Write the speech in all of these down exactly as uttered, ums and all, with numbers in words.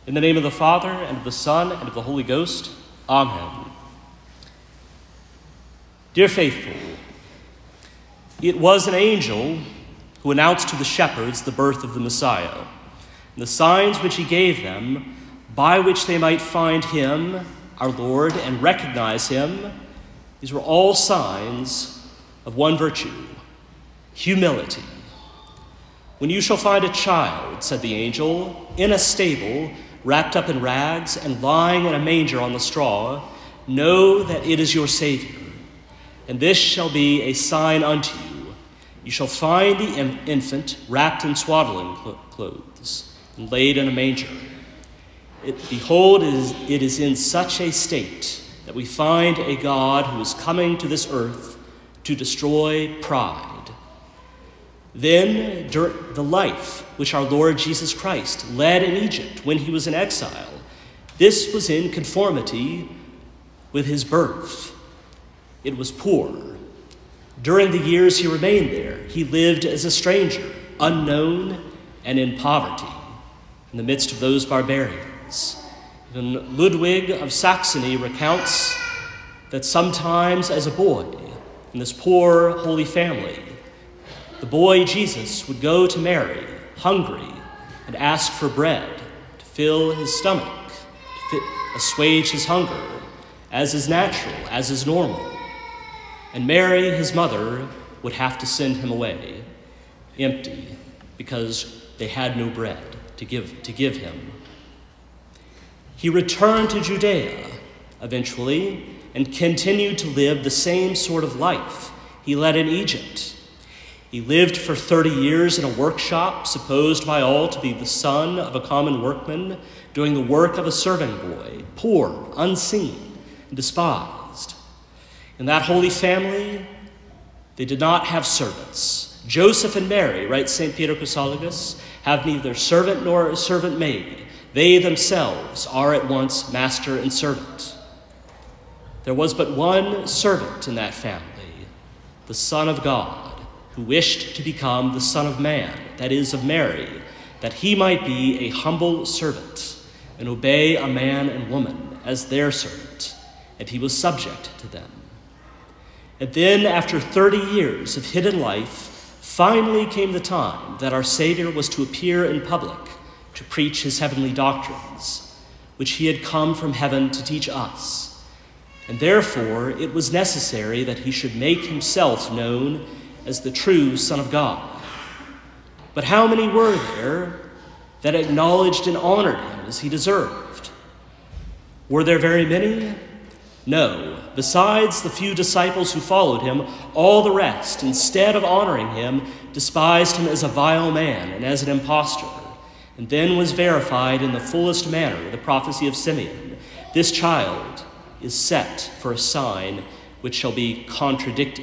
In the name of the Father, and of the Son, and of the Holy Ghost. Amen. Dear faithful, it was an angel who announced to the shepherds the birth of the Messiah, and the signs which he gave them, by which they might find him, our Lord, and recognize him. These were all signs of one virtue, humility. When you shall find a child, said the angel, in a stable, wrapped up in rags and lying in a manger on the straw, know that it is your Savior. And this shall be a sign unto you. You shall find the infant wrapped in swaddling clothes and laid in a manger. It, behold, it is, it is in such a state that we find a God who is coming to this earth to destroy pride. Then the life which our Lord Jesus Christ led in Egypt when he was in exile, this was in conformity with his birth. It was poor. During the years he remained there, he lived as a stranger, unknown and in poverty, in the midst of those barbarians. Even Ludwig of Saxony recounts that sometimes as a boy in this poor holy family, the boy Jesus would go to Mary, hungry, and ask for bread to fill his stomach, to fit, assuage his hunger, as is natural, as is normal. And Mary, his mother, would have to send him away, empty, because they had no bread to give, to give him. He returned to Judea, eventually, and continued to live the same sort of life he led in Egypt. He lived for thirty years in a workshop, supposed by all to be the son of a common workman, doing the work of a serving boy, poor, unseen, and despised. In that holy family, they did not have servants. Joseph and Mary, writes Saint Peter Chrysologus, have neither servant nor servant maid. They themselves are at once master and servant. There was but one servant in that family, the Son of God, who wished to become the Son of Man, that is, of Mary, that he might be a humble servant and obey a man and woman as their servant, and he was subject to them. And then, after thirty years of hidden life, finally came the time that our Savior was to appear in public to preach his heavenly doctrines, which he had come from heaven to teach us. And therefore, it was necessary that he should make himself known as the true Son of God. But how many were there that acknowledged and honored him as he deserved? Were there very many? No. Besides the few disciples who followed him, all the rest, instead of honoring him, despised him as a vile man and as an impostor. And then was verified in the fullest manner the prophecy of Simeon. This child is set for a sign which shall be contradicted.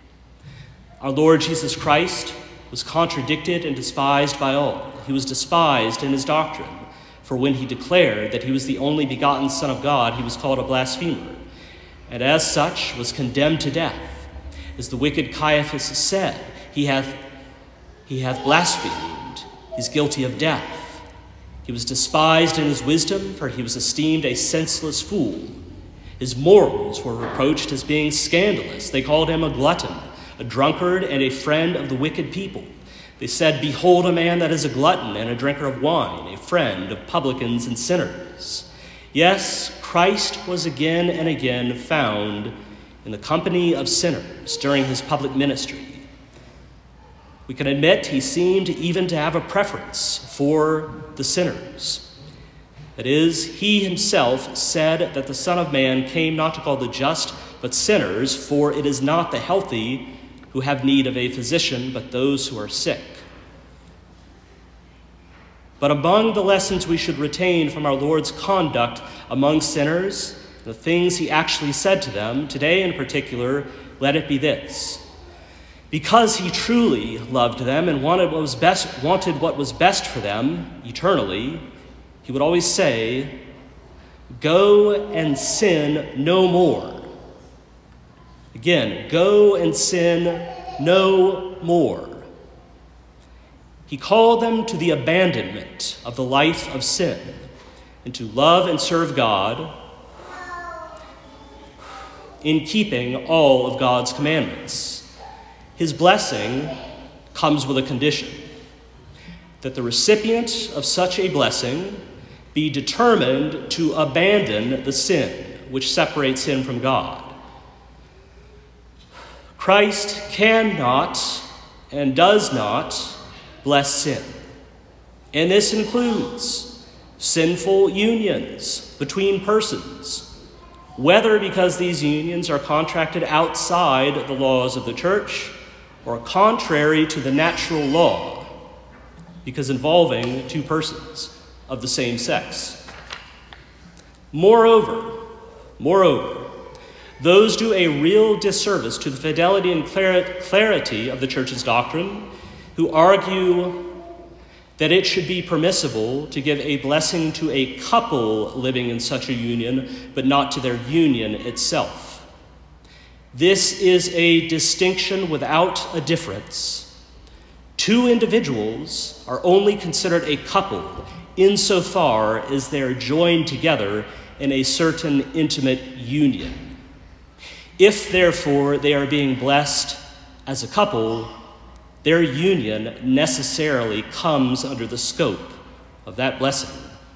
Our Lord Jesus Christ was contradicted and despised by all. He was despised in his doctrine, for when he declared that he was the only begotten Son of God, he was called a blasphemer, and as such was condemned to death. As the wicked Caiaphas said, he hath, he hath blasphemed, he's guilty of death. He was despised in his wisdom, for he was esteemed a senseless fool. His morals were reproached as being scandalous. They called him a glutton, a drunkard, and a friend of the wicked people. They said, behold a man that is a glutton and a drinker of wine, a friend of publicans and sinners. Yes, Christ was again and again found in the company of sinners during his public ministry. We can admit he seemed even to have a preference for the sinners. That is, he himself said that the Son of Man came not to call the just, but sinners, for it is not the healthy who have need of a physician, but those who are sick. But among the lessons we should retain from our Lord's conduct among sinners, the things he actually said to them, today in particular, let it be this. Because he truly loved them and wanted what was best, wanted what was best for them eternally, he would always say, go and sin no more. Again, go and sin no more. He called them to the abandonment of the life of sin. and to love and serve God in keeping all of God's commandments. His blessing comes with a condition, that the recipient of such a blessing be determined to abandon the sin which separates him from God. Christ cannot and does not bless sin, and this includes sinful unions between persons, whether because these unions are contracted outside the laws of the church or contrary to the natural law, because involving two persons of the same sex. Moreover, moreover, those do a real disservice to the fidelity and clarity of the church's doctrine who argue that it should be permissible to give a blessing to a couple living in such a union, but not to their union itself. This is a distinction without a difference. Two individuals are only considered a couple insofar as they are joined together in a certain intimate union. If, therefore, they are being blessed as a couple, their union necessarily comes under the scope of that blessing.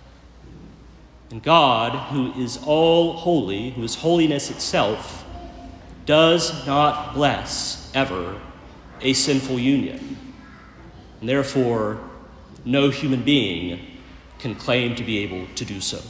And God, who is all holy, who is holiness itself, does not bless ever a sinful union. And therefore, no human being can claim to be able to do so.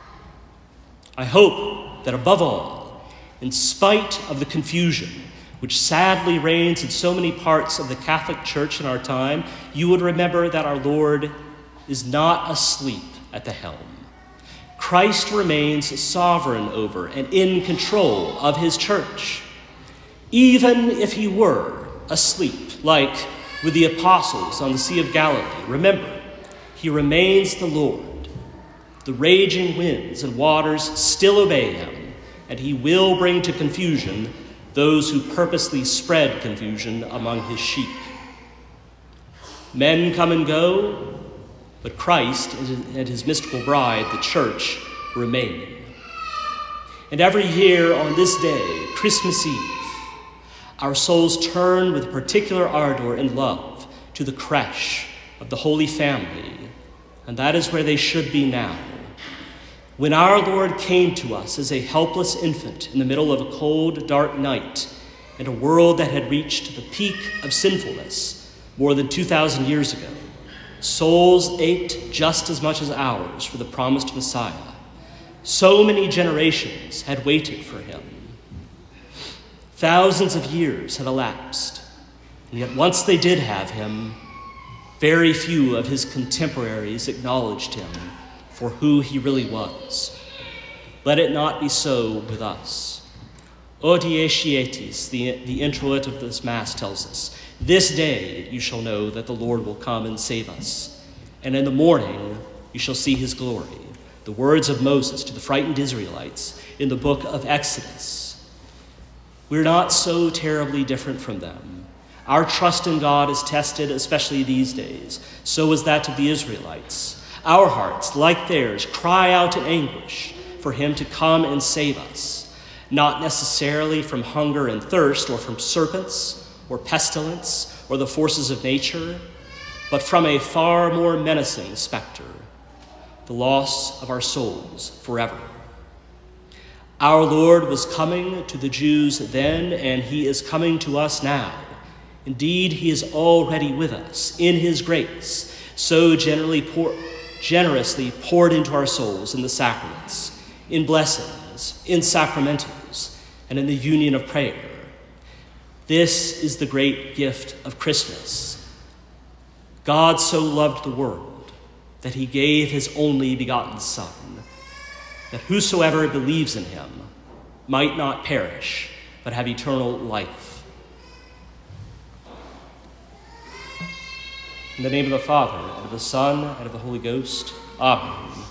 I hope that above all, in spite of the confusion which sadly reigns in so many parts of the Catholic Church in our time, you would remember that our Lord is not asleep at the helm. Christ remains sovereign over and in control of his church. Even if he were asleep, like with the apostles on the Sea of Galilee, remember, he remains the Lord. The raging winds and waters still obey him, and he will bring to confusion those who purposely spread confusion among his sheep. Men come and go, but Christ and his mystical bride, the church, remain. And every year on this day, Christmas Eve, our souls turn with particular ardor and love to the creche of the Holy Family, and that is where they should be now. When our Lord came to us as a helpless infant in the middle of a cold, dark night in a world that had reached the peak of sinfulness more than two thousand years ago, souls ached just as much as ours for the promised Messiah. So many generations had waited for him. Thousands of years had elapsed, and yet once they did have him, very few of his contemporaries acknowledged him for who he really was. Let it not be so with us. Hodie Scetis, the, the introit of this Mass tells us, this day you shall know that the Lord will come and save us, and in the morning you shall see his glory. The words of Moses to the frightened Israelites in the book of Exodus. We're not so terribly different from them. Our trust in God is tested, especially these days. So is that of the Israelites. Our hearts, like theirs, cry out in anguish for him to come and save us, not necessarily from hunger and thirst or from serpents or pestilence or the forces of nature, but from a far more menacing specter, the loss of our souls forever. Our Lord was coming to the Jews then, and he is coming to us now. Indeed, he is already with us in his grace, so generally pour, generously poured into our souls in the sacraments, in blessings, in sacramentals, and in the union of prayer. This is the great gift of Christmas. God so loved the world that he gave his only begotten Son, that whosoever believes in him might not perish, but have eternal life. In the name of the Father, and of the Son, and of the Holy Ghost. Amen.